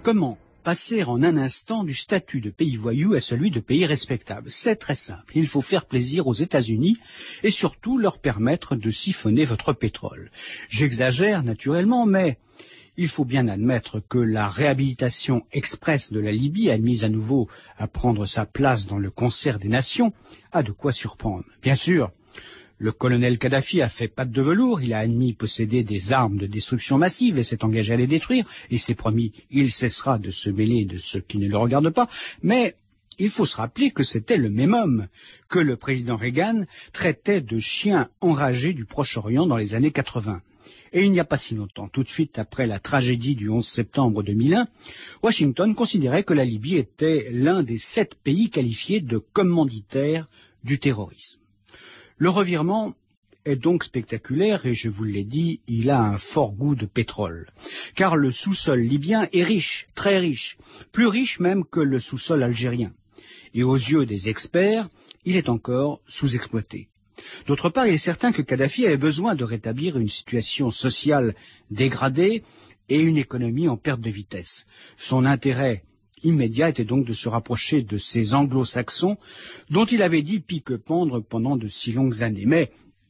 Comment passer en un instant du statut de pays voyou à celui de pays respectable? C'est très simple. Il faut faire plaisir aux États-Unis et surtout leur permettre de siphonner votre pétrole. J'exagère naturellement, mais il faut bien admettre que la réhabilitation express de la Libye, admise à nouveau à prendre sa place dans le concert des nations, a de quoi surprendre. Bien sûr, le colonel Kadhafi a fait patte de velours, il a admis posséder des armes de destruction massive et s'est engagé à les détruire, et s'est promis il cessera de se mêler de ce qui ne le regarde pas, mais il faut se rappeler que c'était le même homme que le président Reagan traitait de chien enragé du Proche-Orient dans les années 80. Et il n'y a pas si longtemps, tout de suite après la tragédie du 11 septembre 2001, Washington considérait que la Libye était l'un des 7 pays qualifiés de commanditaires du terrorisme. Le revirement est donc spectaculaire et je vous l'ai dit, il a un fort goût de pétrole. Car le sous-sol libyen est riche, très riche, plus riche même que le sous-sol algérien. Et aux yeux des experts, il est encore sous-exploité. D'autre part, il est certain que Kadhafi avait besoin de rétablir une situation sociale dégradée et une économie en perte de vitesse. Son intérêt immédiat était donc de se rapprocher de ces anglo-saxons dont il avait dit pique-pendre pendant de si longues années. Mais,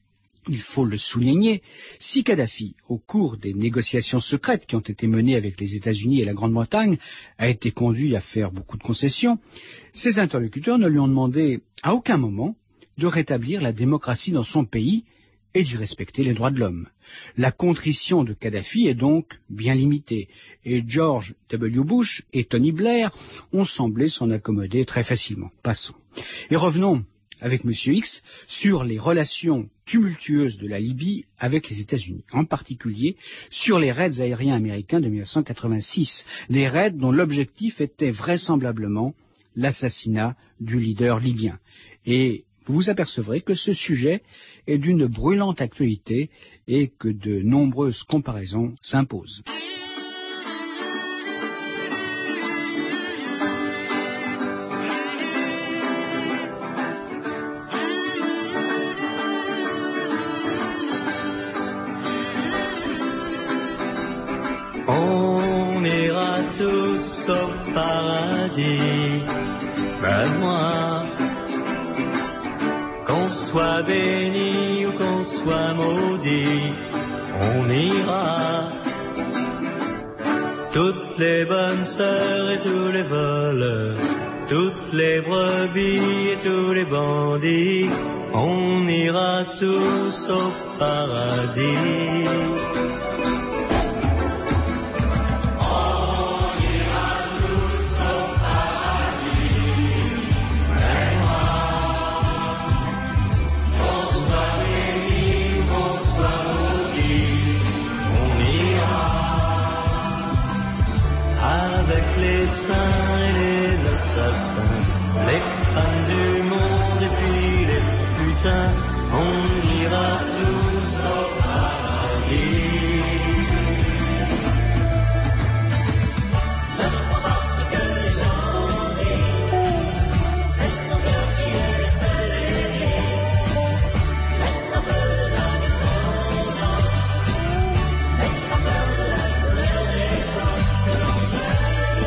il faut le souligner, si Kadhafi, au cours des négociations secrètes qui ont été menées avec les États-Unis et la Grande-Bretagne, a été conduit à faire beaucoup de concessions, ses interlocuteurs ne lui ont demandé à aucun moment de rétablir la démocratie dans son pays et d'y respecter les droits de l'homme. La contrition de Kadhafi est donc bien limitée, et George W. Bush et Tony Blair ont semblé s'en accommoder très facilement. Passons. Et revenons, avec M. X, sur les relations tumultueuses de la Libye avec les États-Unis, en particulier sur les raids aériens américains de 1986, des raids dont l'objectif était vraisemblablement l'assassinat du leader libyen. Et vous vous apercevrez que ce sujet est d'une brûlante actualité et que de nombreuses comparaisons s'imposent. On ira tous au paradis, ben moi. Qu'on soit béni ou qu'on soit maudit, on ira. Toutes les bonnes sœurs et tous les voleurs, toutes les brebis et tous les bandits, on ira tous au paradis. Les saints et les assassins, les femmes du monde et puis les putains, on ira tous au paradis. Ne crois pas ce que les gens disent, c'est ton cœur qui est le seul église. Laisse un peu de la lumière, n'aie pas peur de la couleur des flammes que l'on jette.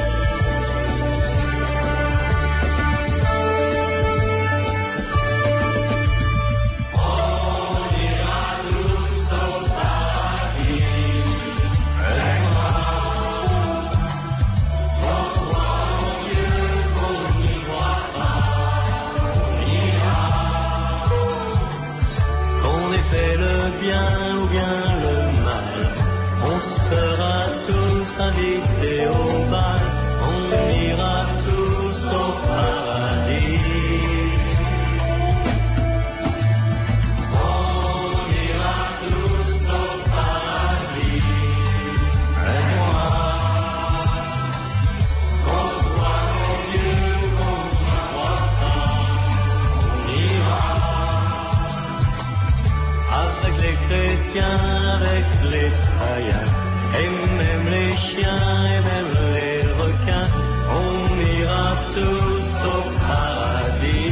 Ou bien le mal, on sera tous invités au bal, on ira tous au paradis. On ira tous au paradis. Et moi, qu'on soit mon Dieu ou qu'on soit croit pas, on ira. Avec les chrétiens, avec les païens, et même les chiens, et même les requins, on ira tous au paradis.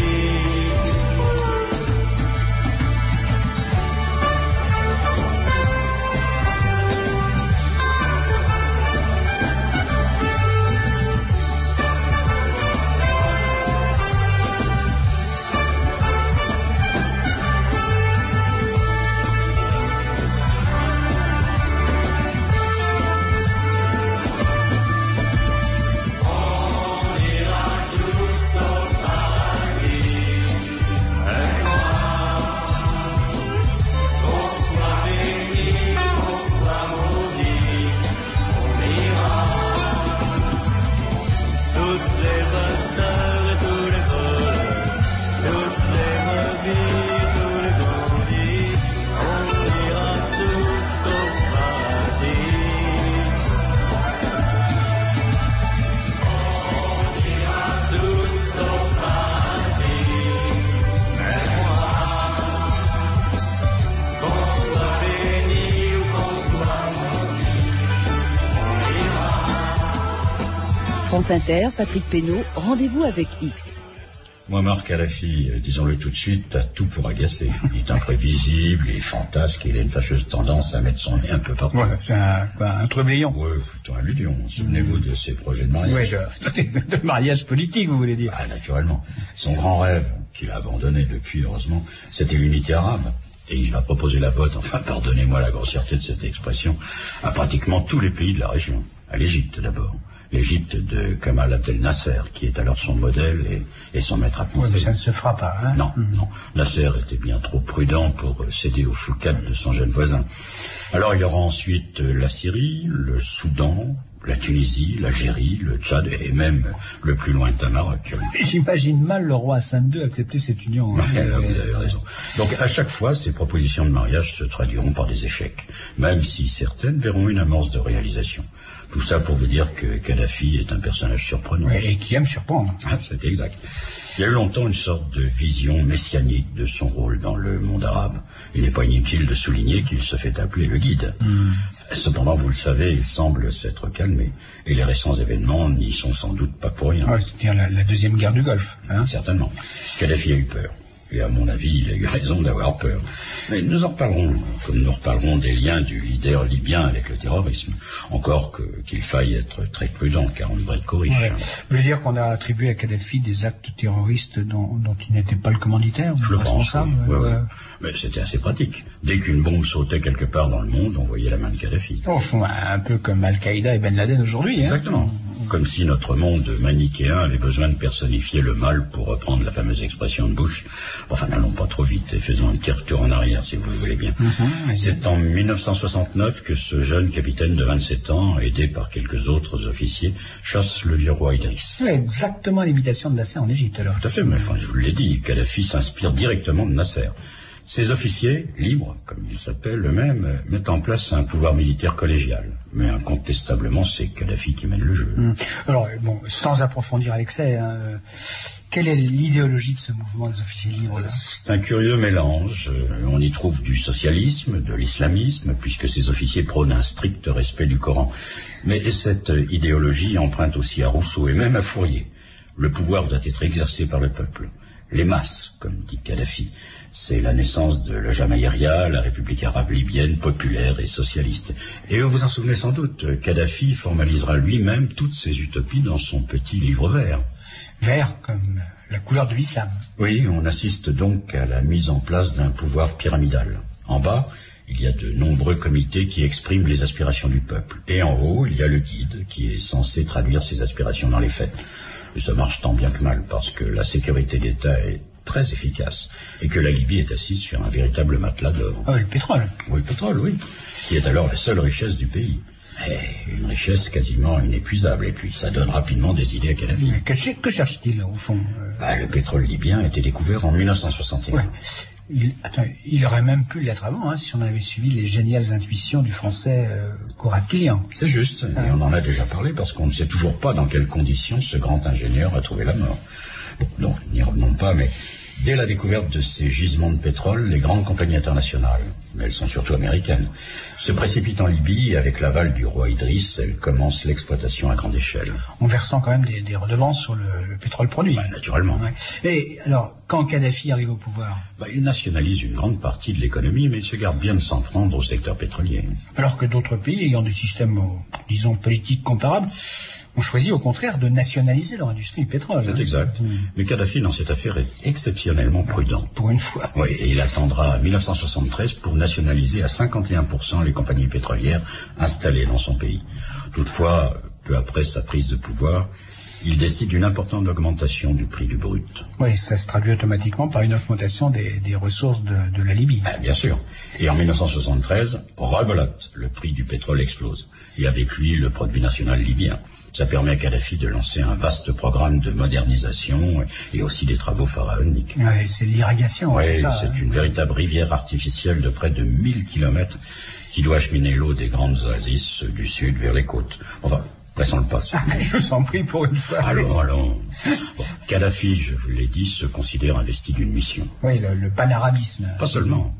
France Inter, Patrick Pénaud, rendez-vous avec X. Muammar Kadhafi, disons-le tout de suite, a tout pour agacer. Il est imprévisible, il est fantasque, il a une fâcheuse tendance à mettre son nez un peu partout. Ouais, c'est un trublion. Oui, plutôt un ludion. Souvenez-vous de ses projets de mariage. Oui, de mariage politique, vous voulez dire. Ah, naturellement. Son grand rêve, qu'il a abandonné depuis, heureusement, c'était l'unité arabe. Et il va proposer la botte, enfin, pardonnez-moi la grossièreté de cette expression, à pratiquement tous les pays de la région. À l'Égypte, d'abord. L'Égypte de Kamal Abdel Nasser, qui est alors son modèle et son maître à penser. Oui, mais ça ne se fera pas, hein. Non, non. Nasser était bien trop prudent pour céder aux foucades de son jeune voisin. Alors il y aura ensuite la Syrie, le Soudan, la Tunisie, l'Algérie, le Tchad et même le plus lointain Maroc. J'imagine mal le roi Hassan II accepter cette union. Là, vous avez raison. Donc à chaque fois, ces propositions de mariage se traduiront par des échecs, même si certaines verront une amorce de réalisation. Tout ça pour vous dire que Kadhafi est un personnage surprenant. Oui, et qui aime surprendre. Ah, c'est exact. Il y a eu longtemps une sorte de vision messianique de son rôle dans le monde arabe. Il n'est pas inutile de souligner qu'il se fait appeler le guide. Cependant, vous le savez, il semble s'être calmé. Et les récents événements n'y sont sans doute pas pour rien. Ouais, c'est-à-dire la deuxième guerre du Golfe. Hein. Certainement. Kadhafi a eu peur. Et à mon avis, il a eu raison d'avoir peur. Mais nous en reparlerons, comme nous reparlerons des liens du leader libyen avec le terrorisme. Encore qu'il faille être très prudent, car on devrait être corrige. Ouais. Vous voulez dire qu'on a attribué à Kadhafi des actes terroristes dont il n'était pas le commanditaire, Je le responsable pense, oui. Ouais. Mais c'était assez pratique. Dès qu'une bombe sautait quelque part dans le monde, on voyait la main de Kadhafi. Au fond, un peu comme Al-Qaïda et Ben Laden aujourd'hui. Hein. Exactement. Comme si notre monde manichéen avait besoin de personnifier le mal, pour reprendre la fameuse expression de Bush. Enfin, n'allons pas trop vite et faisons un petit retour en arrière, si vous le voulez bien. C'est en 1969 que ce jeune capitaine de 27 ans, aidé par quelques autres officiers, chasse le vieux roi Idriss. C'est exactement l'imitation de Nasser en Égypte, alors. Tout à fait, mais enfin, je vous l'ai dit, Kadhafi s'inspire directement de Nasser. Ces officiers, libres, comme ils s'appellent eux-mêmes, mettent en place un pouvoir militaire collégial. Mais incontestablement, c'est Kadhafi qui mène le jeu. Alors, bon, sans approfondir à l'excès, hein, quelle est l'idéologie de ce mouvement des officiers libres là? C'est un curieux mélange. On y trouve du socialisme, de l'islamisme, puisque ces officiers prônent un strict respect du Coran. Mais cette idéologie emprunte aussi à Rousseau et même à Fourier. Le pouvoir doit être exercé par le peuple. Les masses, comme dit Kadhafi. C'est la naissance de la Jamaïria, la République arabe libyenne, populaire et socialiste. Et vous vous en souvenez sans doute, Kadhafi formalisera lui-même toutes ces utopies dans son petit livre vert. Vert comme la couleur de l'islam. Oui, on assiste donc à la mise en place d'un pouvoir pyramidal. En bas, il y a de nombreux comités qui expriment les aspirations du peuple. Et en haut, il y a le guide qui est censé traduire ces aspirations dans les faits. Et ça marche tant bien que mal, parce que la sécurité d'État est très efficace, et que la Libye est assise sur un véritable matelas d'or. Ah, le pétrole. Oui, le pétrole, oui, qui est alors la seule richesse du pays. Et une richesse quasiment inépuisable, et puis ça donne rapidement des idées à Kadhafi. Mais que cherche-t-il, au fond Le pétrole libyen a été découvert en 1961. Ouais. Il aurait même pu l'être avant, hein, si on avait suivi les géniales intuitions du français Conrad Killian. C'est juste, et on en a déjà parlé, parce qu'on ne sait toujours pas dans quelles conditions ce grand ingénieur a trouvé la mort. Bon, donc, n'y revenons pas, mais dès la découverte de ces gisements de pétrole, les grandes compagnies internationales, mais elles sont surtout américaines, se précipitent en Libye, et avec l'aval du roi Idriss, elles commencent l'exploitation à grande échelle. En versant quand même des redevances sur le pétrole produit. Naturellement. Ouais. Et alors, quand Kadhafi arrive au pouvoir, il nationalise une grande partie de l'économie, mais il se garde bien de s'en prendre au secteur pétrolier. Alors que d'autres pays ayant des systèmes, disons, politiques comparables, ont choisi au contraire de nationaliser leur industrie du pétrole. C'est exact. Mais Kadhafi, dans cette affaire, est exceptionnellement prudent. Pour une fois. Oui, et il attendra 1973 pour nationaliser à 51% les compagnies pétrolières installées dans son pays. Toutefois, peu après sa prise de pouvoir, il décide d'une importante augmentation du prix du brut. Oui, ça se traduit automatiquement par une augmentation des ressources de la Libye. Bien sûr. Et en 1973, rebelote, le prix du pétrole explose. Et avec lui, le produit national libyen. Ça permet à Kadhafi de lancer un vaste programme de modernisation et aussi des travaux pharaoniques. Oui, c'est l'irrigation, c'est ça. C'est une véritable rivière artificielle de près de 1000 kilomètres qui doit acheminer l'eau des grandes oasis du sud vers les côtes. Enfin, pressons le pas. Je vous en prie pour une fois. Allons. Bon, Kadhafi, je vous l'ai dit, se considère investi d'une mission. Oui, le panarabisme. Pas seulement.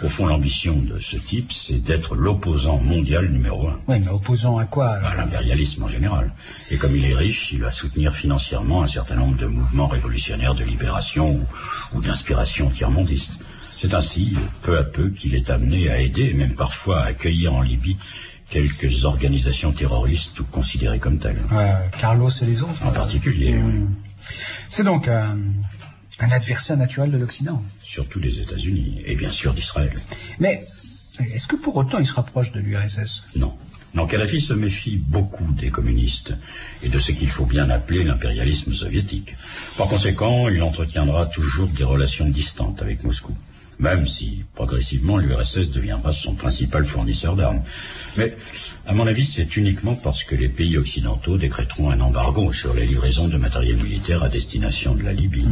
Au fond, l'ambition de ce type, c'est d'être l'opposant mondial numéro 1. Oui, mais opposant à quoi alors? À l'impérialisme en général. Et comme il est riche, il va soutenir financièrement un certain nombre de mouvements révolutionnaires de libération ou d'inspiration tiers-mondiste. C'est ainsi, peu à peu, qu'il est amené à aider, et même parfois à accueillir en Libye, quelques organisations terroristes ou considérées comme telles. Carlos et les autres. En particulier, oui. C'est donc un adversaire naturel de l'Occident. Surtout des États-Unis, et bien sûr d'Israël. Mais est-ce que pour autant il se rapproche de l'URSS? Non. Non, Kadhafi se méfie beaucoup des communistes et de ce qu'il faut bien appeler l'impérialisme soviétique. Par conséquent, il entretiendra toujours des relations distantes avec Moscou, même si, progressivement, l'URSS deviendra son principal fournisseur d'armes. Mais, à mon avis, c'est uniquement parce que les pays occidentaux décréteront un embargo sur les livraisons de matériel militaire à destination de la Libye.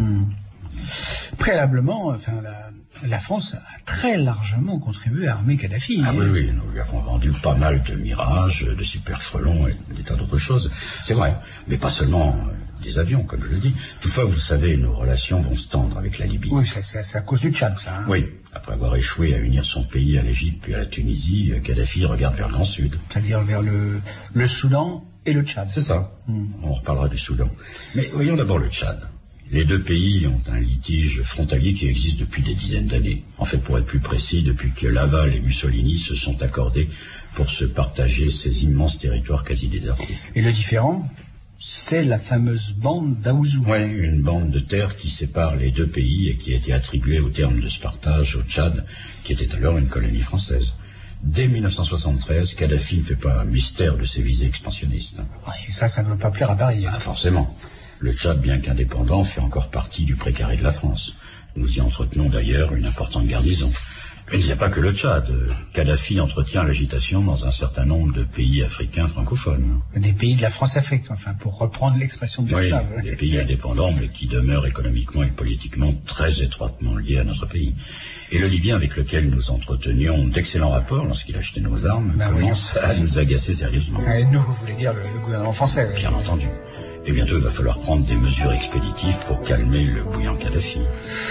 Préalablement, la France a très largement contribué à armer Kadhafi. Ah oui, nous lui avons vendu pas mal de Mirage, de Super Frelon et des tas d'autres choses. C'est vrai, mais pas seulement des avions, comme je le dis. Toutefois, vous le savez, nos relations vont se tendre avec la Libye. Oui, c'est à cause du Tchad, ça. Hein. Oui, après avoir échoué à unir son pays à l'Égypte puis à la Tunisie, Kadhafi regarde vers le Grand Sud. C'est-à-dire vers le Soudan et le Tchad. C'est ça. On reparlera du Soudan. Mais voyons d'abord le Tchad. Les deux pays ont un litige frontalier qui existe depuis des dizaines d'années. En fait, pour être plus précis, depuis que Laval et Mussolini se sont accordés pour se partager ces immenses territoires quasi désertiques. Et le différent, c'est la fameuse bande d'Aouzou. Oui, une bande de terre qui sépare les deux pays et qui a été attribuée au terme de ce partage au Tchad, qui était alors une colonie française. Dès 1973, Kadhafi ne fait pas un mystère de ses visées expansionnistes. Oui, et ça ne veut pas plaire à Paris. Ah, forcément. Le Tchad, bien qu'indépendant, fait encore partie du précaré de la France. Nous y entretenons d'ailleurs une importante garnison. Mais il n'y a pas que le Tchad. Kadhafi entretient l'agitation dans un certain nombre de pays africains francophones. Des pays de la France-Afrique, enfin, pour reprendre l'expression du Tchad. Oui, des pays indépendants, mais qui demeurent économiquement et politiquement très étroitement liés à notre pays. Et le Libyen, avec lequel nous entretenions d'excellents rapports lorsqu'il achetait nos armes, commence à nous agacer sérieusement. Et nous, vous voulez dire le gouvernement français? Bien entendu. Et bientôt, il va falloir prendre des mesures expéditives pour calmer le bouillant Kadhafi.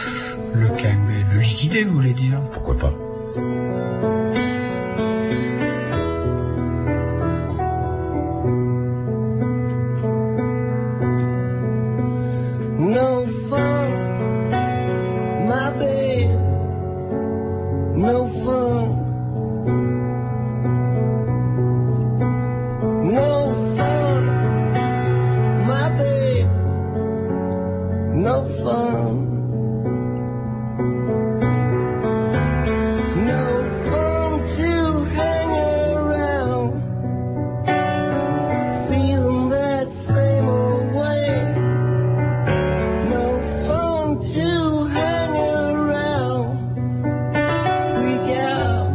Le calmer, le liquider, vous voulez dire? Pourquoi pas? No fun, my babe. No fun. No fun, my babe. No fun. No fun to hang around, feeling that same old way. No fun to hang around, freak out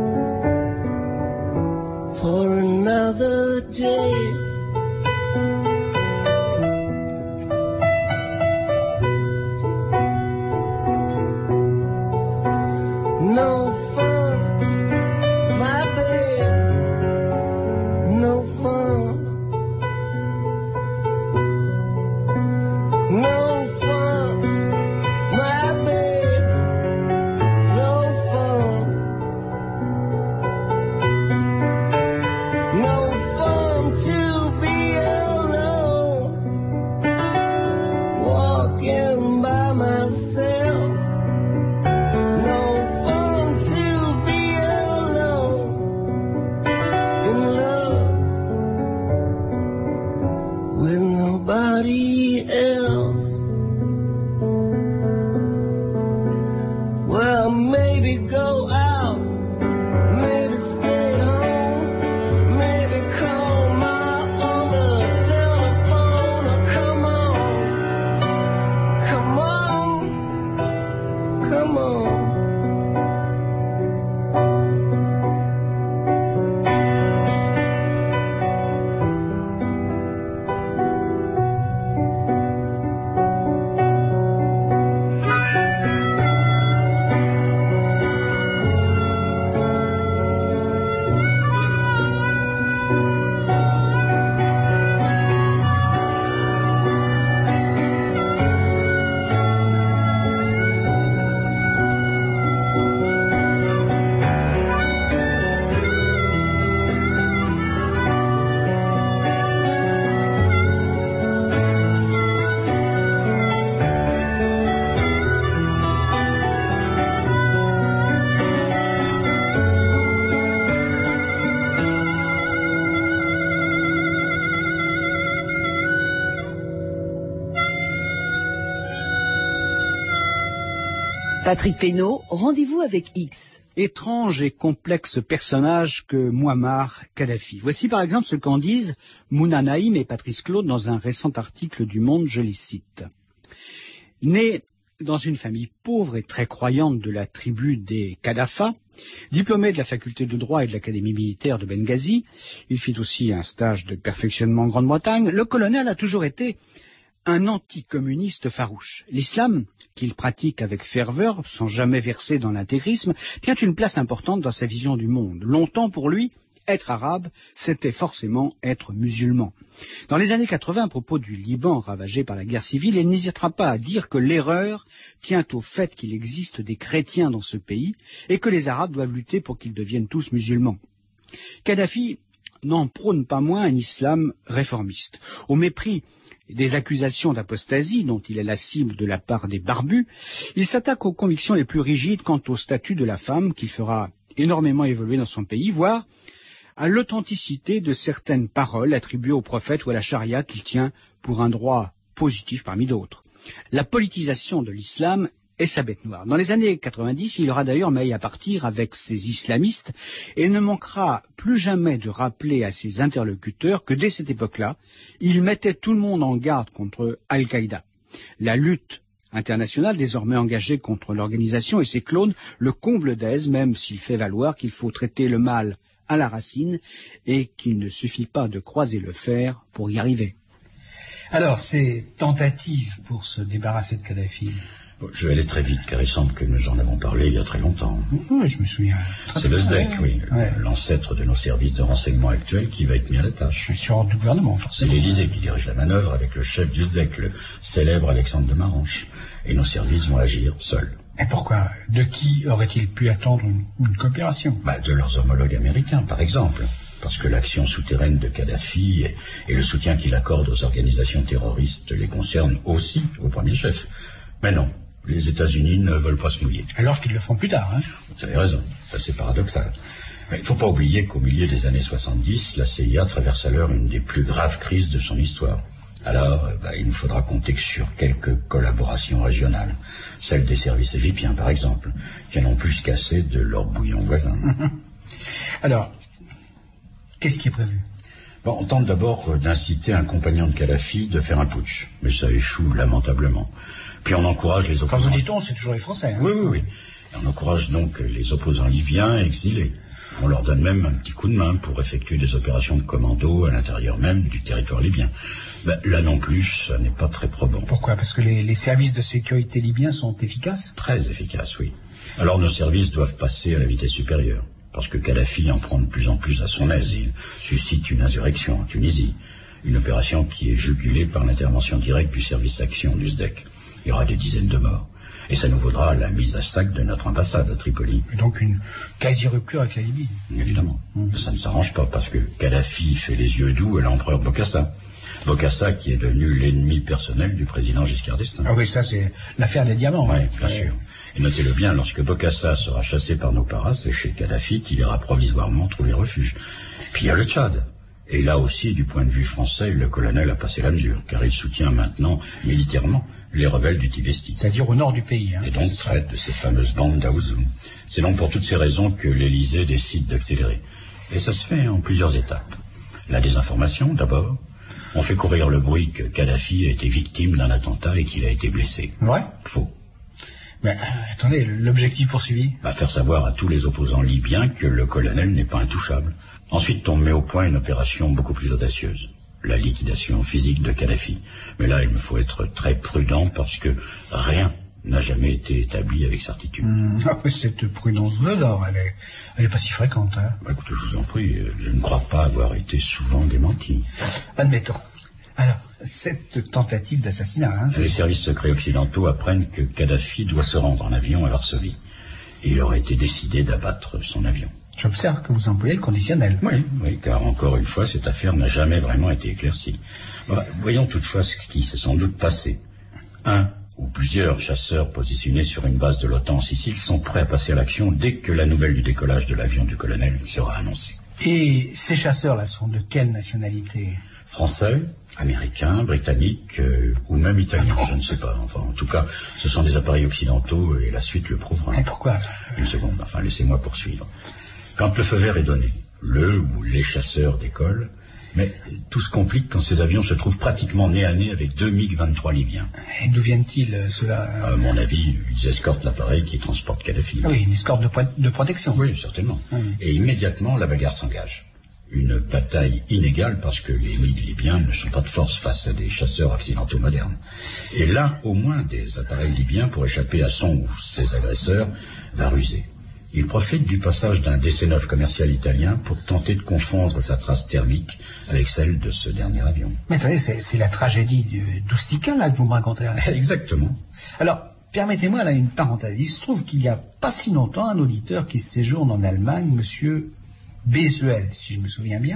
for another day. No fun, my babe. No fun. No fun, my babe. No fun. No fun to be alone, walking by myself. No fun to be alone, in love with nobody else. Well, maybe go out, maybe stay home, maybe call my on the telephone. Oh, come on, come on, come on. Patrick Pénaud, rendez-vous avec X. Étrange et complexe personnage que Mouammar Kadhafi. Voici par exemple ce qu'en disent Mouna Naïm et Patrice Claude dans un récent article du Monde, je les cite. Né dans une famille pauvre et très croyante de la tribu des Kadhafa, diplômé de la faculté de droit et de l'académie militaire de Benghazi, il fit aussi un stage de perfectionnement en Grande-Bretagne, le colonel a toujours été un anticommuniste farouche. L'islam, qu'il pratique avec ferveur, sans jamais verser dans l'intégrisme, tient une place importante dans sa vision du monde. Longtemps pour lui, être arabe, c'était forcément être musulman. Dans les années 80, à propos du Liban ravagé par la guerre civile, il n'hésitera pas à dire que l'erreur tient au fait qu'il existe des chrétiens dans ce pays et que les Arabes doivent lutter pour qu'ils deviennent tous musulmans. Kadhafi n'en prône pas moins un islam réformiste. Au mépris des accusations d'apostasie dont il est la cible de la part des barbus, il s'attaque aux convictions les plus rigides quant au statut de la femme qu'il fera énormément évoluer dans son pays, voire à l'authenticité de certaines paroles attribuées au prophète ou à la charia qu'il tient pour un droit positif parmi d'autres. La politisation de l'islam est sa bête noire. Dans les années 90, il aura d'ailleurs maille à partir avec ses islamistes et ne manquera plus jamais de rappeler à ses interlocuteurs que dès cette époque-là, il mettait tout le monde en garde contre Al-Qaïda. La lutte internationale désormais engagée contre l'organisation et ses clones le comble d'aise, même s'il fait valoir qu'il faut traiter le mal à la racine et qu'il ne suffit pas de croiser le fer pour y arriver. Alors, ces tentatives pour se débarrasser de Kadhafi... Je vais aller très vite, car il semble que nous en avons parlé il y a très longtemps. Oui, je me souviens. C'est le SDEC, oui, Ouais. l'ancêtre de nos services de renseignement actuels qui va être mis à la tâche. Je suis sur ordre du gouvernement, C'est forcément. l'Élysée qui dirige la manœuvre avec le chef du SDEC, le célèbre Alexandre de Maranche. Et nos services vont agir seuls. Et pourquoi? De qui aurait-il pu attendre une coopération? De leurs homologues américains, par exemple. Parce que l'action souterraine de Kadhafi et le soutien qu'il accorde aux organisations terroristes les concernent aussi au premier chef. Mais non, les États-Unis ne veulent pas se mouiller. Alors qu'ils le font plus tard, hein? Vous avez raison, ça c'est paradoxal. Mais il ne faut pas oublier qu'au milieu des années 70, la CIA traverse alors une des plus graves crises de son histoire. Alors, il nous faudra compter sur quelques collaborations régionales. Celle des services égyptiens, par exemple, qui en ont plus qu'assez de leurs bouillons voisins. Alors, qu'est-ce qui est prévu? On tente d'abord d'inciter un compagnon de Kadhafi de faire un putsch, mais ça échoue lamentablement. Puis on encourage les Quand opposants... vous dit-on, c'est toujours les Français, hein? Oui. Et on encourage donc les opposants libyens exilés. On leur donne même un petit coup de main pour effectuer des opérations de commando à l'intérieur même du territoire libyen. Là non plus, ça n'est pas très probant. Pourquoi? Parce que les services de sécurité libyens sont efficaces? Très efficace, oui. Alors nos services doivent passer à la vitesse supérieure, parce que Kadhafi en prend de plus en plus à son aise. Il suscite une insurrection en Tunisie, une opération qui est jugulée par l'intervention directe du service action du SDEC. Il y aura des dizaines de morts. Et ça nous vaudra la mise à sac de notre ambassade à Tripoli. Et donc une quasi-rupture avec la Libye. Évidemment. Ça ne s'arrange pas, parce que Kadhafi fait les yeux doux à l'empereur Bokassa. Bokassa qui est devenu l'ennemi personnel du président Giscard d'Estaing. Ah oui, ça c'est l'affaire des diamants. Oui, hein. bien sûr. Et notez-le bien, lorsque Bokassa sera chassé par nos paras, c'est chez Kadhafi qu'il ira provisoirement trouver refuge. Puis il y a le Tchad. Et là aussi, du point de vue français, le colonel a passé la mesure, car il soutient maintenant, militairement, les rebelles du Tibesti. C'est-à-dire au nord du pays. Hein. Et donc traite de ces fameuses bandes d'Aouzou. C'est donc pour toutes ces raisons que l'Élysée décide d'accélérer. Et ça se fait en plusieurs étapes. La désinformation, d'abord. On fait courir le bruit que Kadhafi a été victime d'un attentat et qu'il a été blessé. Ouais. Faux. Mais attendez, l'objectif poursuivi? Faire savoir à tous les opposants libyens que le colonel n'est pas intouchable. Ensuite, on met au point une opération beaucoup plus audacieuse. La liquidation physique de Kadhafi. Mais là, il me faut être très prudent parce que rien n'a jamais été établi avec certitude. Cette prudence-là, elle est pas si fréquente. Hein. Écoutez, je vous en prie, je ne crois pas avoir été souvent démenti. Admettons. Alors, cette tentative d'assassinat... Hein, les services secrets occidentaux apprennent que Kadhafi doit se rendre en avion à Varsovie. Et il aurait été décidé d'abattre son avion. J'observe que vous employez le conditionnel. Oui, car encore une fois, cette affaire n'a jamais vraiment été éclaircie. Voyons toutefois ce qui s'est sans doute passé. Un ou plusieurs chasseurs positionnés sur une base de l'OTAN en Sicile sont prêts à passer à l'action dès que la nouvelle du décollage de l'avion du colonel sera annoncée. Et ces chasseurs-là sont de quelle nationalité? Français, américains, britanniques ou même italiens, je ne sais pas. Enfin, en tout cas, ce sont des appareils occidentaux et la suite le prouvera. Et pourquoi? Une seconde, enfin, laissez-moi poursuivre. Quand le feu vert est donné, le ou les chasseurs décollent, mais tout se complique quand ces avions se trouvent pratiquement nez à nez avec 2 MiG-23 libyens. Et d'où viennent-ils, ceux-là? À mon avis, ils escortent l'appareil qui transporte Kadhafi. Ah oui, une escorte de protection. Oui, certainement. Et immédiatement, la bagarre s'engage. Une bataille inégale parce que les MiG libyens ne sont pas de force face à des chasseurs accidentaux modernes. Et l'un au moins des appareils libyens, pour échapper à son ou ses agresseurs, va ruser. Il profite du passage d'un DC-9 commercial italien pour tenter de confondre sa trace thermique avec celle de ce dernier avion. Mais attendez, c'est la tragédie d'Oustika, là, que vous me racontez. Exactement. Alors, permettez-moi, là, une parenthèse. Il se trouve qu'il y a pas si longtemps, un auditeur qui séjourne en Allemagne, monsieur Bezuel, si je me souviens bien,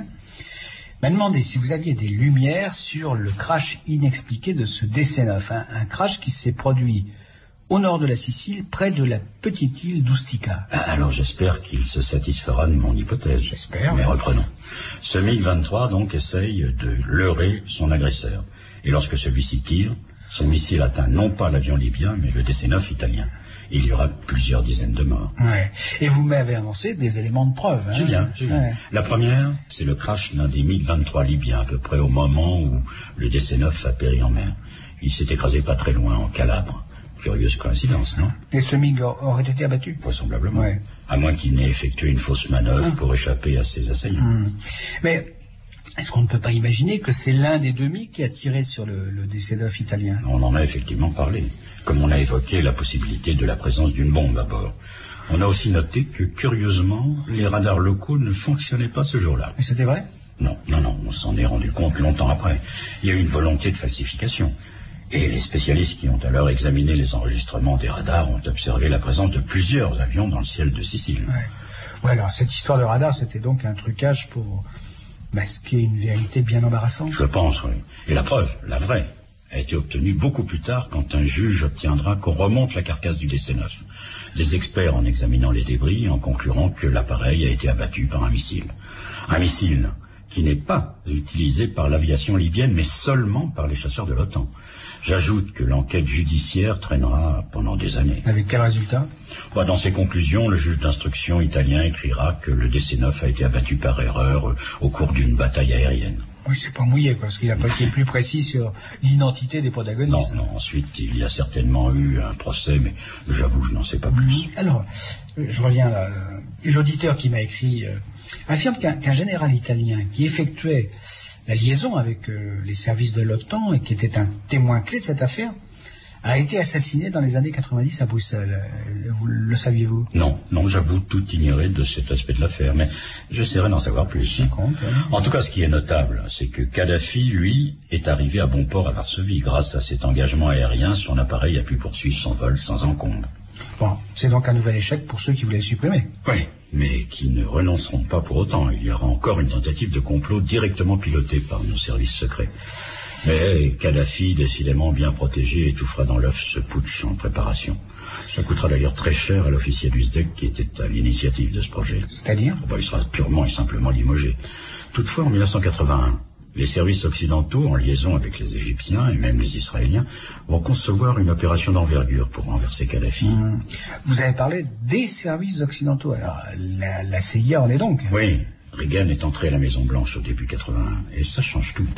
m'a demandé si vous aviez des lumières sur le crash inexpliqué de ce DC-9. Un crash qui s'est produit au nord de la Sicile, près de la petite île d'Oustika. Alors j'espère qu'il se satisfera de mon hypothèse. J'espère. Mais reprenons. Ce MiG-23 donc essaye de leurrer son agresseur. Et lorsque celui-ci tire, son missile atteint non pas l'avion libyen, mais le DC-9 italien. Il y aura plusieurs dizaines de morts. Ouais. Et vous m'avez annoncé des éléments de preuve. Hein. J'y viens. Ouais. La première, c'est le crash d'un des MiG-23 libyens, à peu près au moment où le DC-9 a péri en mer. Il s'est écrasé pas très loin, en Calabre. Curieuse coïncidence, non? Et ce MiG aurait été abattu? Vraisemblablement. Ouais. À moins qu'il n'ait effectué une fausse manœuvre pour échapper à ses assaillants. Mais est-ce qu'on ne peut pas imaginer que c'est l'un des deux MiG qui a tiré sur le DC-9 italien? On en a effectivement parlé. Comme on a évoqué la possibilité de la présence d'une bombe à bord. On a aussi noté que, curieusement, les radars locaux ne fonctionnaient pas ce jour-là. Mais c'était vrai? Non, on s'en est rendu compte longtemps après. Il y a eu une volonté de falsification. Et les spécialistes qui ont alors examiné les enregistrements des radars ont observé la présence de plusieurs avions dans le ciel de Sicile. Ouais, alors cette histoire de radar, c'était donc un trucage pour masquer une vérité bien embarrassante? Je le pense, oui. Et la preuve, la vraie, a été obtenue beaucoup plus tard quand un juge obtiendra qu'on remonte la carcasse du DC-9. Des experts en examinant les débris en conclurant que l'appareil a été abattu par un missile. Un missile qui n'est pas utilisé par l'aviation libyenne, mais seulement par les chasseurs de l'OTAN. J'ajoute que l'enquête judiciaire traînera pendant des années. Avec quel résultat? Dans ses conclusions, le juge d'instruction italien écrira que le DC-9 a été abattu par erreur au cours d'une bataille aérienne. Oui, c'est pas mouillé, parce qu'il n'a pas été plus précis sur l'identité des protagonistes. Non, ensuite, il y a certainement eu un procès, mais j'avoue, je n'en sais pas plus. Alors, je reviens là. L'auditeur qui m'a écrit affirme qu'un général italien qui effectuait la liaison avec les services de l'OTAN et qui était un témoin clé de cette affaire a été assassiné dans les années 90 à Bruxelles. Vous le saviez-vous? Non, j'avoue tout ignorer de cet aspect de l'affaire, mais j'essaierai d'en savoir plus. En tout cas, ce qui est notable, c'est que Kadhafi, lui, est arrivé à bon port à Varsovie. Grâce à cet engagement aérien, son appareil a pu poursuivre son vol sans encombre. Bon, c'est donc un nouvel échec pour ceux qui voulaient le supprimer. Oui, mais qui ne renonceront pas pour autant. Il y aura encore une tentative de complot directement pilotée par nos services secrets. Mais Kadhafi, décidément bien protégé, étouffera dans l'œuf ce putsch en préparation. Ça coûtera d'ailleurs très cher à l'officier du SDEC qui était à l'initiative de ce projet. C'est-à-dire? Il sera purement et simplement limogé. Toutefois, en 1981, les services occidentaux, en liaison avec les Égyptiens et même les Israéliens, vont concevoir une opération d'envergure pour renverser Kadhafi. Vous avez parlé des services occidentaux. Alors, la CIA en est donc? Oui, Reagan est entré à la Maison-Blanche au début 81, et ça change tout.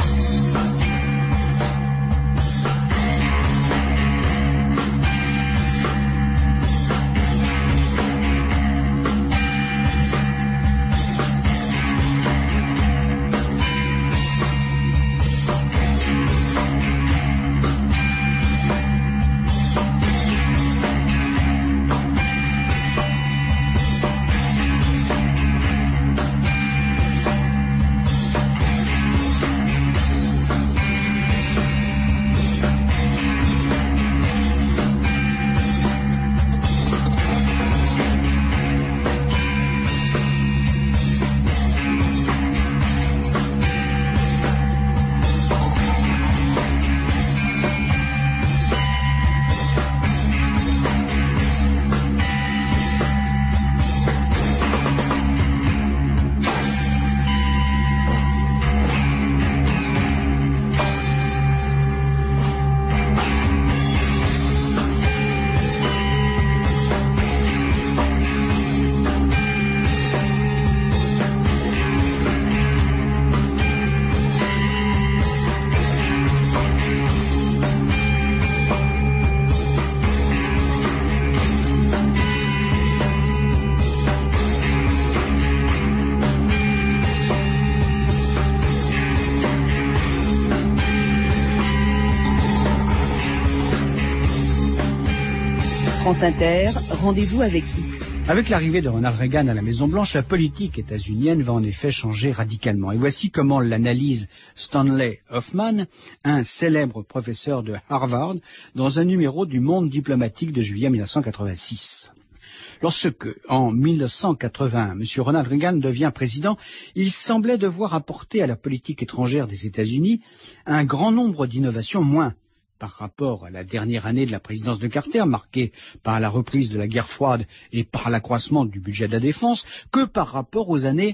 France Inter, rendez-vous avec X. Avec l'arrivée de Ronald Reagan à la Maison-Blanche, la politique états-unienne va en effet changer radicalement. Et voici comment l'analyse Stanley Hoffman, un célèbre professeur de Harvard, dans un numéro du Monde diplomatique de juillet 1986. Lorsque, en 1981, M. Ronald Reagan devient président, il semblait devoir apporter à la politique étrangère des États-Unis un grand nombre d'innovations, moins par rapport à la dernière année de la présidence de Carter, marquée par la reprise de la guerre froide et par l'accroissement du budget de la défense, que par rapport aux années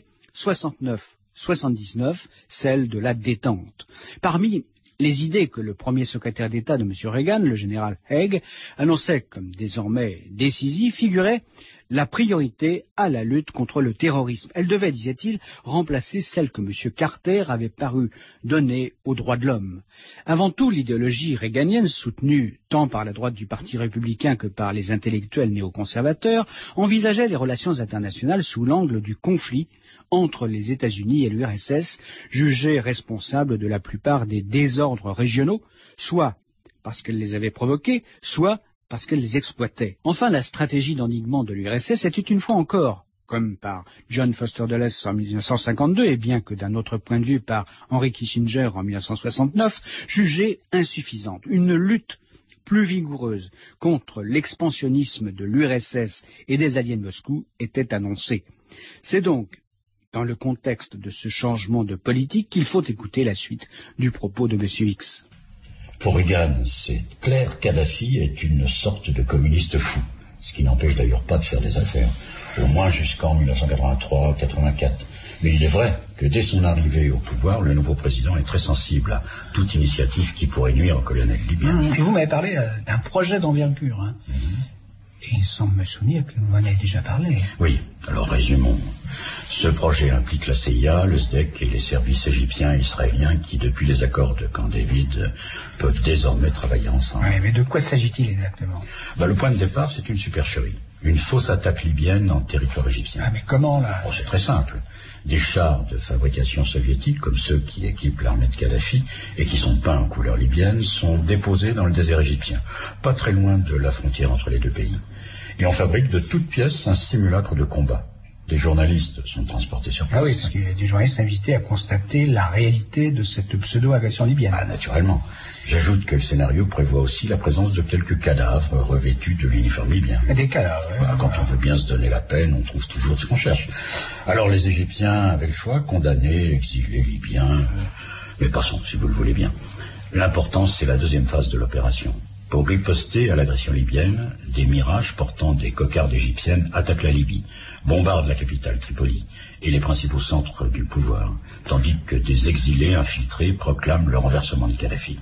69-79, celles de la détente. Parmi les idées que le premier secrétaire d'État de M. Reagan, le général Haig, annonçait comme désormais décisives, figurait la priorité à la lutte contre le terrorisme. Elle devait, disait-il, remplacer celle que M. Carter avait paru donner aux droits de l'homme. Avant tout, l'idéologie réganienne, soutenue tant par la droite du Parti républicain que par les intellectuels néoconservateurs, envisageait les relations internationales sous l'angle du conflit entre les États-Unis et l'URSS, jugés responsables de la plupart des désordres régionaux, soit parce qu'elle les avait provoqués, soit parce qu'elle les exploitait. Enfin, la stratégie d'endiguement de l'URSS était une fois encore, comme par John Foster Dulles en 1952, et bien que d'un autre point de vue par Henry Kissinger en 1969, jugée insuffisante. Une lutte plus vigoureuse contre l'expansionnisme de l'URSS et des alliés de Moscou était annoncée. C'est donc dans le contexte de ce changement de politique qu'il faut écouter la suite du propos de M. X. Pour Reagan, c'est clair, Kadhafi est une sorte de communiste fou, ce qui n'empêche d'ailleurs pas de faire des affaires, au moins jusqu'en 1983-84. Mais il est vrai que dès son arrivée au pouvoir, le nouveau président est très sensible à toute initiative qui pourrait nuire au colonel libyen. Et vous m'avez parlé d'un projet d'envergure, hein. Et il semble me souvenir que vous en avez déjà parlé. Oui, alors résumons. Ce projet implique la CIA, le SDEC et les services égyptiens et israéliens qui, depuis les accords de Camp David, peuvent désormais travailler ensemble. Oui, mais de quoi s'agit-il exactement? Le point de départ, c'est une supercherie. Une fausse attaque libyenne en territoire égyptien. Ah, mais comment, là? C'est très simple. Des chars de fabrication soviétique, comme ceux qui équipent l'armée de Kadhafi et qui sont peints en couleur libyenne, sont déposés dans le désert égyptien, pas très loin de la frontière entre les deux pays. Et on fabrique de toutes pièces un simulacre de combat. Des journalistes sont transportés sur place. Ah oui, parce qu'il y a des journalistes invités à constater la réalité de cette pseudo-agression libyenne. Ah, naturellement. J'ajoute que le scénario prévoit aussi la présence de quelques cadavres revêtus de l'uniforme libyen. Des cadavres, oui. Quand on veut bien se donner la peine, on trouve toujours ce qu'on cherche. Alors les Égyptiens avaient le choix, condamnés, exilés, libyens. Mais passons, si vous le voulez bien. L'important, c'est la deuxième phase de l'opération. Pour riposter à l'agression libyenne, des Mirages portant des cocardes égyptiennes attaquent la Libye, bombardent la capitale Tripoli et les principaux centres du pouvoir, tandis que des exilés infiltrés proclament le renversement de Kadhafi.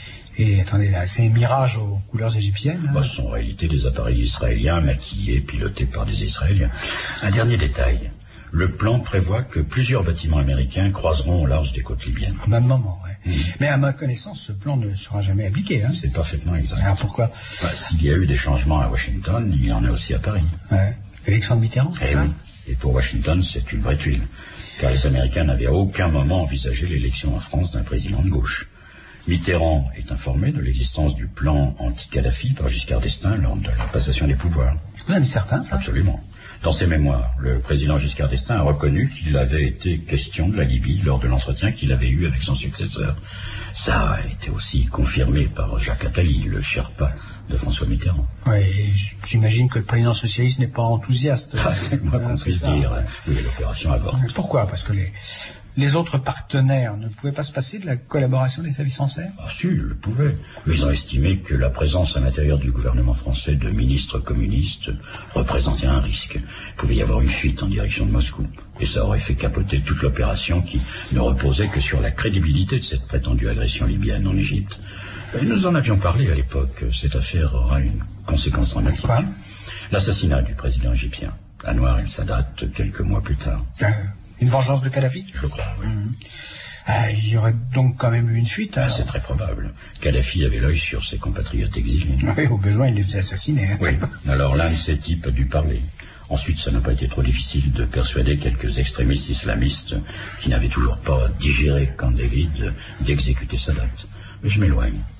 Et attendez, là, ces Mirages aux couleurs égyptiennes, Ce sont en réalité des appareils israéliens maquillés, pilotés par des Israéliens. Un dernier détail. Le plan prévoit que plusieurs bâtiments américains croiseront au large des côtes libyennes. au même moment, ouais. Mais à ma connaissance, ce plan ne sera jamais appliqué, hein. C'est parfaitement exact. Alors pourquoi? S'il y a eu des changements à Washington, il y en a aussi à Paris. Ouais. Alexandre Mitterrand, c'est ça? Oui. Et pour Washington, c'est une vraie tuile. Car les Américains n'avaient à aucun moment envisagé l'élection en France d'un président de gauche. Mitterrand est informé de l'existence du plan anti-Kadhafi par Giscard d'Estaing lors de la passation des pouvoirs. Vous en êtes certain, ça? Absolument. Dans ses mémoires, le président Giscard d'Estaing a reconnu qu'il avait été question de la Libye lors de l'entretien qu'il avait eu avec son successeur. Ça a été aussi confirmé par Jacques Attali, le Sherpa de François Mitterrand. Oui, j'imagine que le président socialiste n'est pas enthousiaste. C'est moi qu'on puisse dire. Oui, l'opération avorte. Pourquoi? Parce que les autres partenaires ne pouvaient pas se passer de la collaboration des services français? Si, ils le pouvaient. Ils ont estimé que la présence à l'intérieur du gouvernement français de ministres communistes représentait un risque. Il pouvait y avoir une fuite en direction de Moscou. Et ça aurait fait capoter toute l'opération qui ne reposait que sur la crédibilité de cette prétendue agression libyenne en Égypte. Et nous en avions parlé à l'époque. Cette affaire aura une conséquence dramatique. Quoi? L'assassinat du président égyptien, Anwar el-Sadat, quelques mois plus tard. Une vengeance de Kadhafi? Je crois, oui. Il y aurait donc quand même eu une fuite, alors. C'est très probable. Kadhafi avait l'œil sur ses compatriotes exilés. Oui, au besoin, il les faisait assassiner. Hein. Oui, alors l'un de ces types a dû parler. Ensuite, ça n'a pas été trop difficile de persuader quelques extrémistes islamistes qui n'avaient toujours pas digéré Camp David d'exécuter Sadat. Mais je m'éloigne.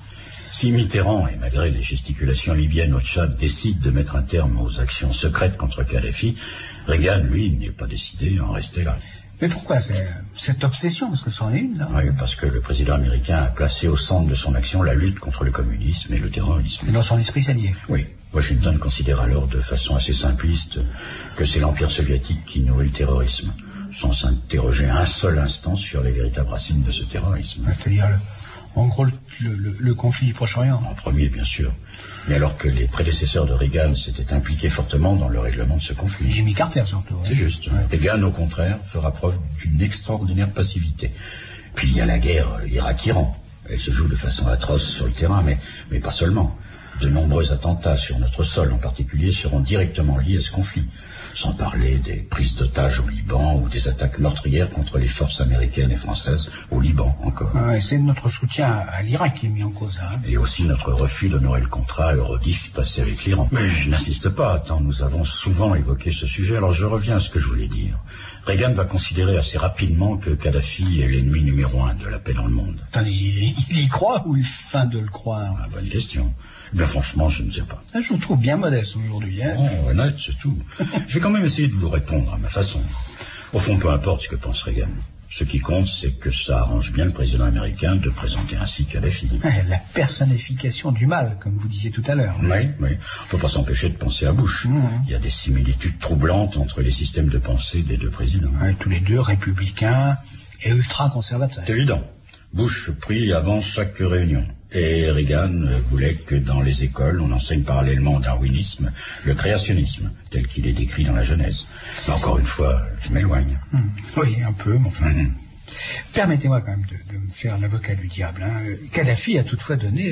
Si Mitterrand, et malgré les gesticulations libyennes au Tchad, décide de mettre un terme aux actions secrètes contre Kadhafi, Reagan, lui, n'est pas décidé à en rester là. Mais pourquoi cette obsession? Parce que c'en est une, là. Oui, parce que le président américain a placé au centre de son action la lutte contre le communisme et le terrorisme. Et dans son esprit, ça y est. Oui. Washington considère alors de façon assez simpliste que c'est l'Empire soviétique qui nourrit le terrorisme, sans s'interroger un seul instant sur les véritables racines de ce terrorisme. C'est-à-dire, en gros, le conflit du Proche-Orient. En premier, bien sûr. Mais alors que les prédécesseurs de Reagan s'étaient impliqués fortement dans le règlement de ce conflit. Jimmy Carter, surtout. C'est juste. Ouais. Reagan, au contraire, fera preuve d'une extraordinaire passivité. Puis il y a la guerre Irak-Iran. Elle se joue de façon atroce sur le terrain, mais pas seulement. De nombreux attentats sur notre sol, en particulier, seront directement liés à ce conflit. Sans parler des prises d'otages au Liban ou des attaques meurtrières contre les forces américaines et françaises au Liban, encore. Ouais, c'est notre soutien à l'Irak qui est mis en cause. Hein. Et aussi notre refus d'honorer le contrat Eurodif passé avec l'Iran. Mais je n'insiste pas, tant nous avons souvent évoqué ce sujet, alors je reviens à ce que je voulais dire. Reagan va considérer assez rapidement que Kadhafi est l'ennemi numéro 1 de la paix dans le monde. Attendez, il y croit ou il feint de le croire? Ah, bonne question. Bien franchement, je ne sais pas. Je vous trouve bien modeste aujourd'hui. Hein. Oh, honnête, c'est tout. Je vais quand même essayer de vous répondre à ma façon. Au fond, peu importe ce que pense Reagan. Ce qui compte, c'est que ça arrange bien le président américain de présenter ainsi Kadhafi. La personnification du mal, comme vous disiez tout à l'heure. Oui. On ne peut pas s'empêcher de penser à Bush. Il y a des similitudes troublantes entre les systèmes de pensée des deux présidents. Ouais, tous les deux républicains et ultra-conservateurs. C'est évident. Bush prie avant chaque réunion. Et Reagan voulait que dans les écoles, on enseigne parallèlement au darwinisme le créationnisme, tel qu'il est décrit dans la Genèse. Mais encore une fois, je m'éloigne. Oui, un peu, mais enfin... Permettez-moi quand même de me faire l'avocat du diable. Hein. Kadhafi a toutefois donné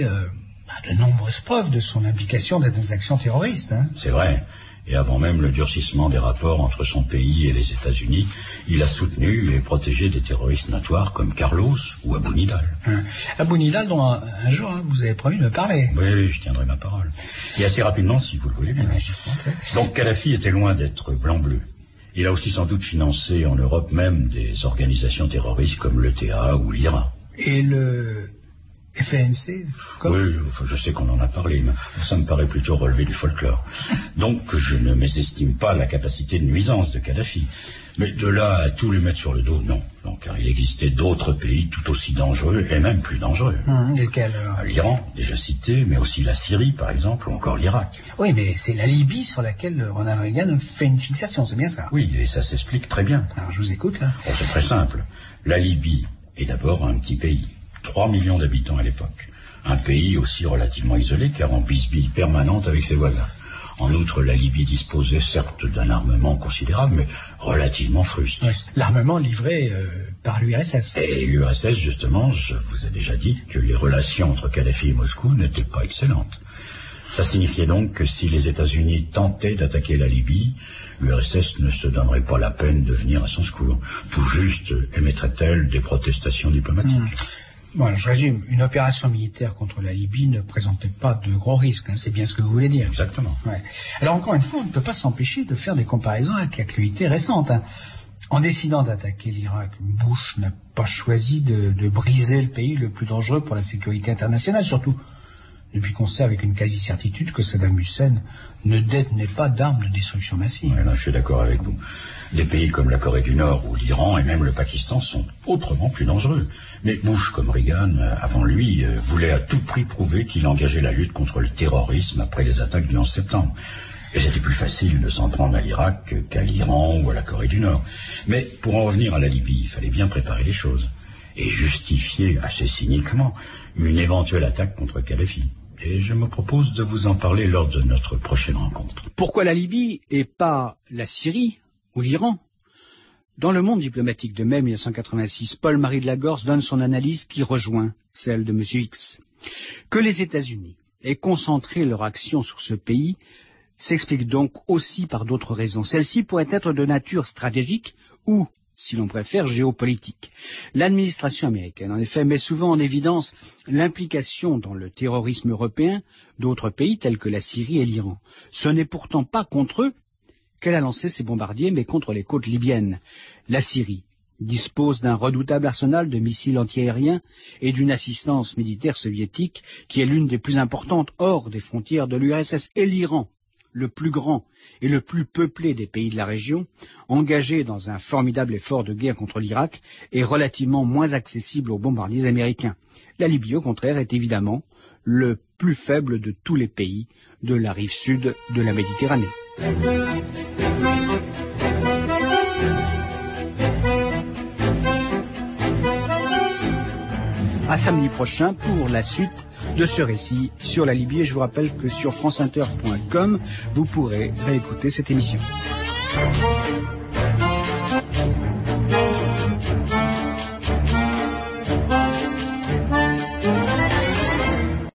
de nombreuses preuves de son implication dans des actions terroristes. Hein. C'est vrai. Et avant même le durcissement des rapports entre son pays et les États-Unis, il a soutenu et protégé des terroristes notoires comme Carlos ou Abou Nidal. Abou Nidal, dont un jour vous avez promis de me parler. Oui, je tiendrai ma parole. Et assez rapidement, si vous le voulez bien. Donc Kadhafi était loin d'être blanc-bleu. Il a aussi sans doute financé en Europe même des organisations terroristes comme l'ETA ou l'IRA. Et le... FNC Oui, je sais qu'on en a parlé, mais ça me paraît plutôt relever du folklore. Donc je ne mésestime pas la capacité de nuisance de Kadhafi. Mais de là à tout lui mettre sur le dos, non. Car il existait d'autres pays tout aussi dangereux, et même plus dangereux. Lesquels L'Iran, déjà cité, mais aussi la Syrie, par exemple, ou encore l'Irak. Oui, mais c'est la Libye sur laquelle Ronald Reagan fait une fixation, c'est bien ça? Oui, et ça s'explique très bien. Alors je vous écoute, là. Oh, c'est très simple. La Libye est d'abord un petit pays. 3 millions d'habitants à l'époque. Un pays aussi relativement isolé car en bisbille permanente avec ses voisins. En outre, la Libye disposait certes d'un armement considérable, mais relativement fruste. Ouais, l'armement livré par l'URSS. Et l'URSS, justement, je vous ai déjà dit que les relations entre Kadhafi et Moscou n'étaient pas excellentes. Ça signifiait donc que si les États-Unis tentaient d'attaquer la Libye, l'URSS ne se donnerait pas la peine de venir à son secours. Tout juste émettrait-elle des protestations diplomatiques. Bon, je résume. Une opération militaire contre la Libye ne présentait pas de gros risques. Hein, c'est bien ce que vous voulez dire. Exactement. Ouais. Alors encore une fois, on ne peut pas s'empêcher de faire des comparaisons avec l'actualité récente. Hein. En décidant d'attaquer l'Irak, Bush n'a pas choisi de briser le pays le plus dangereux pour la sécurité internationale, surtout depuis qu'on sait avec une quasi-certitude que Saddam Hussein ne détenait pas d'armes de destruction massive. Ouais, là, je suis d'accord avec vous. Des pays comme la Corée du Nord ou l'Iran et même le Pakistan sont autrement plus dangereux. Mais Bush, comme Reagan, avant lui, voulait à tout prix prouver qu'il engageait la lutte contre le terrorisme après les attaques du 11 septembre. Et c'était plus facile de s'en prendre à l'Irak qu'à l'Iran ou à la Corée du Nord. Mais pour en revenir à la Libye, il fallait bien préparer les choses et justifier assez cyniquement une éventuelle attaque contre Kadhafi. Et je me propose de vous en parler lors de notre prochaine rencontre. Pourquoi la Libye et pas la Syrie ou l'Iran? Dans le Monde diplomatique de mai 1986, Paul-Marie de Lagorce donne son analyse qui rejoint celle de M. X. Que les États-Unis aient concentré leur action sur ce pays s'explique donc aussi par d'autres raisons. Celles-ci pourraient être de nature stratégique ou, si l'on préfère, géopolitique. L'administration américaine, en effet, met souvent en évidence l'implication dans le terrorisme européen d'autres pays tels que la Syrie et l'Iran. Ce n'est pourtant pas contre eux qu'elle a lancé ses bombardiers, mais contre les côtes libyennes. La Syrie dispose d'un redoutable arsenal de missiles antiaériens et d'une assistance militaire soviétique qui est l'une des plus importantes hors des frontières de l'URSS. Et l'Iran, le plus grand et le plus peuplé des pays de la région, engagé dans un formidable effort de guerre contre l'Irak, est relativement moins accessible aux bombardiers américains. La Libye, au contraire, est évidemment le plus faible de tous les pays de la rive sud de la Méditerranée. À samedi prochain pour la suite de ce récit sur la Libye. Et je vous rappelle que sur franceinter.com, vous pourrez réécouter cette émission.